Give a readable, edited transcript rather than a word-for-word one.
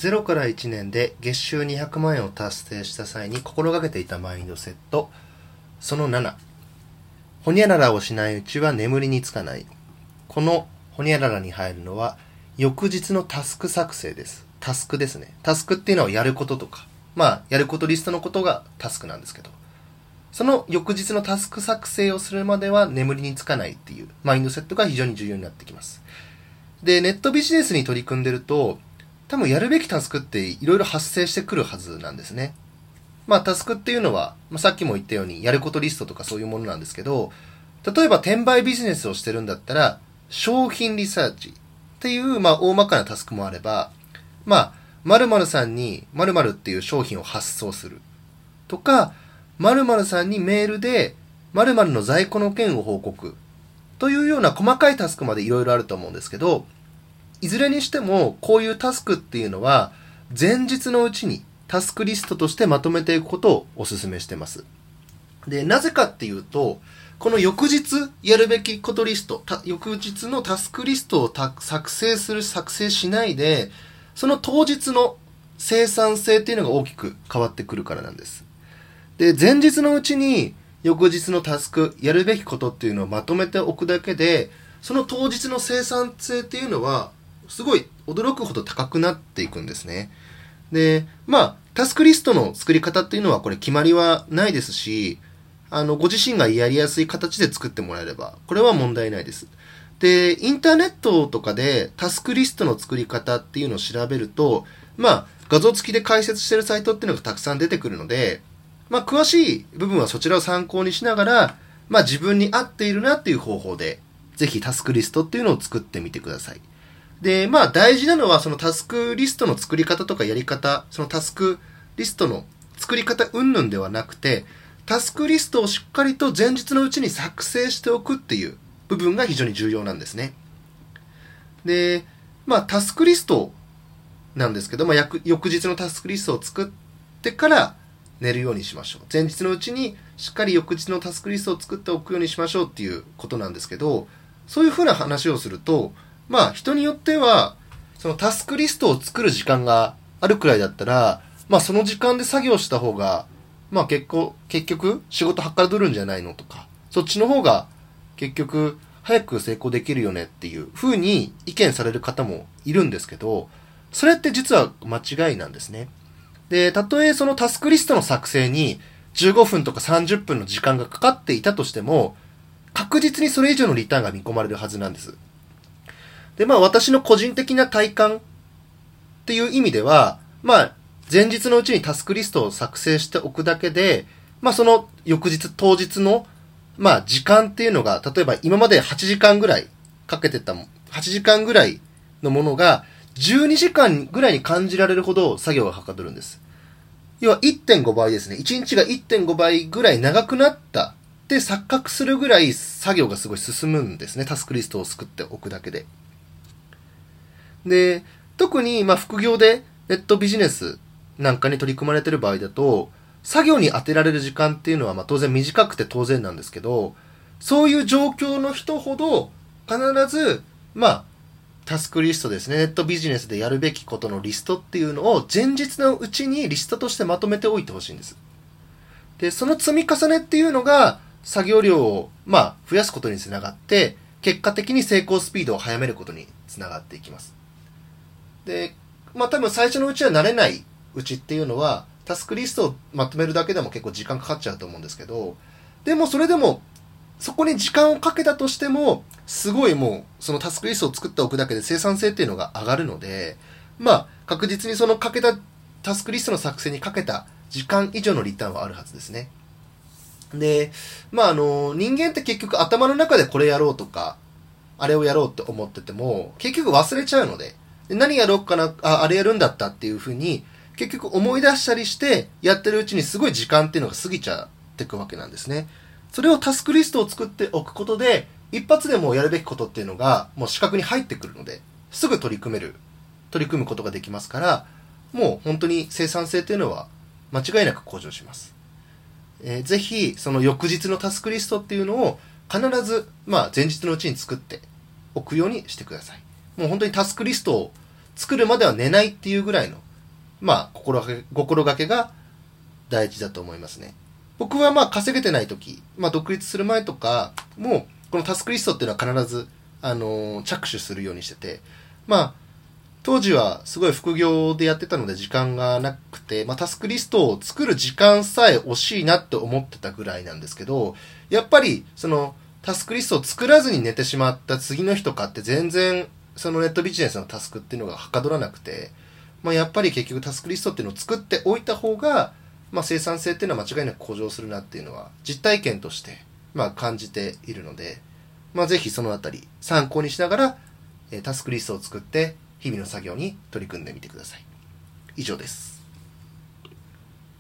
0から1年で月収200万円を達成した際に心がけていたマインドセット。その7、ホニャララをしないうちは眠りにつかない。このホニャララに入るのは翌日のタスク作成です。タスクですね。タスクっていうのはやることとか、やることリストのことがタスクなんですけど、その翌日のタスク作成をするまでは眠りにつかないっていうマインドセットが非常に重要になってきます。で、ネットビジネスに取り組んでると、多分やるべきタスクっていろいろ発生してくるはずなんですね。タスクっていうのは、さっきも言ったようにやることリストとかそういうものなんですけど、例えば転売ビジネスをしてるんだったら、商品リサーチっていう大まかなタスクもあれば、〇〇さんに〇〇っていう商品を発送するとか、〇〇さんにメールで〇〇の在庫の件を報告というような細かいタスクまでいろいろあると思うんですけど、いずれにしてもこういうタスクっていうのは前日のうちにタスクリストとしてまとめていくことをお勧めしてます。で、なぜかっていうと、この翌日やるべきことリスト、翌日のタスクリストを作成しないで、その当日の生産性っていうのが大きく変わってくるからなんです。で、前日のうちに翌日のタスク、やるべきことっていうのをまとめておくだけで、その当日の生産性っていうのは、すごい驚くほど高くなっていくんですね。で、タスクリストの作り方っていうのはこれ決まりはないですし、ご自身がやりやすい形で作ってもらえれば、これは問題ないです。で、インターネットとかでタスクリストの作り方っていうのを調べると、画像付きで解説してるサイトっていうのがたくさん出てくるので、詳しい部分はそちらを参考にしながら、自分に合っているなっていう方法で、ぜひタスクリストっていうのを作ってみてください。で、大事なのはそのタスクリストの作り方とかやり方、そのタスクリストの作り方云々ではなくて、タスクリストをしっかりと前日のうちに作成しておくっていう部分が非常に重要なんですね。で、タスクリストなんですけど、翌日のタスクリストを作ってから寝るようにしましょう。前日のうちにしっかり翌日のタスクリストを作っておくようにしましょうっていうことなんですけど、そういうふうな話をすると、人によっては、そのタスクリストを作る時間があるくらいだったら、その時間で作業した方が、結局仕事はかどるんじゃないのとか、そっちの方が結局早く成功できるよねっていう風に意見される方もいるんですけど、それって実は間違いなんですね。で、たとえそのタスクリストの作成に15分とか30分の時間がかかっていたとしても、確実にそれ以上のリターンが見込まれるはずなんです。で、私の個人的な体感っていう意味では、前日のうちにタスクリストを作成しておくだけで、その翌日、当日の、時間っていうのが、例えば今まで8時間ぐらいかけてた、8時間ぐらいのものが、12時間ぐらいに感じられるほど作業がはかどるんです。要は 1.5 倍ですね。1日が 1.5 倍ぐらい長くなったって錯覚するぐらい作業がすごい進むんですね。タスクリストを作っておくだけで。で、特に副業でネットビジネスなんかに取り組まれている場合だと、作業に当てられる時間っていうのは当然短くて当然なんですけど、そういう状況の人ほど必ずタスクリストですね。ネットビジネスでやるべきことのリストっていうのを前日のうちにリストとしてまとめておいてほしいんです。で、その積み重ねっていうのが作業量を増やすことにつながって、結果的に成功スピードを速めることにつながっていきます。で、多分最初のうちは慣れないうちっていうのは、タスクリストをまとめるだけでも結構時間かかっちゃうと思うんですけど、でもそれでも、そこに時間をかけたとしても、すごいもう、そのタスクリストを作っておくだけで生産性っていうのが上がるので、確実にそのタスクリストの作成にかけた時間以上のリターンはあるはずですね。で、人間って結局頭の中でこれやろうとか、あれをやろうって思ってても、結局忘れちゃうので、何やろうかな、あれやるんだったっていうふうに、結局思い出したりして、やってるうちにすごい時間っていうのが過ぎちゃっていくわけなんですね。それをタスクリストを作っておくことで、一発でもうやるべきことっていうのが、もう視覚に入ってくるので、すぐ取り組むことができますから、もう本当に生産性っていうのは間違いなく向上します。ぜひ、その翌日のタスクリストっていうのを必ず、前日のうちに作っておくようにしてください。もう本当にタスクリストを作るまでは寝ないっていうぐらいの心がけが大事だと思いますね。僕は稼げてない時、独立する前とかもこのタスクリストっていうのは必ず着手するようにしてて、当時はすごい副業でやってたので時間がなくて、タスクリストを作る時間さえ惜しいなって思ってたぐらいなんですけど、やっぱりそのタスクリストを作らずに寝てしまった次の日とかって全然そのネットビジネスのタスクっていうのがはかどらなくて、やっぱり結局タスクリストっていうのを作っておいた方が、生産性っていうのは間違いなく向上するなっていうのは実体験として感じているので、ぜひそのあたり参考にしながらタスクリストを作って日々の作業に取り組んでみてください。以上です。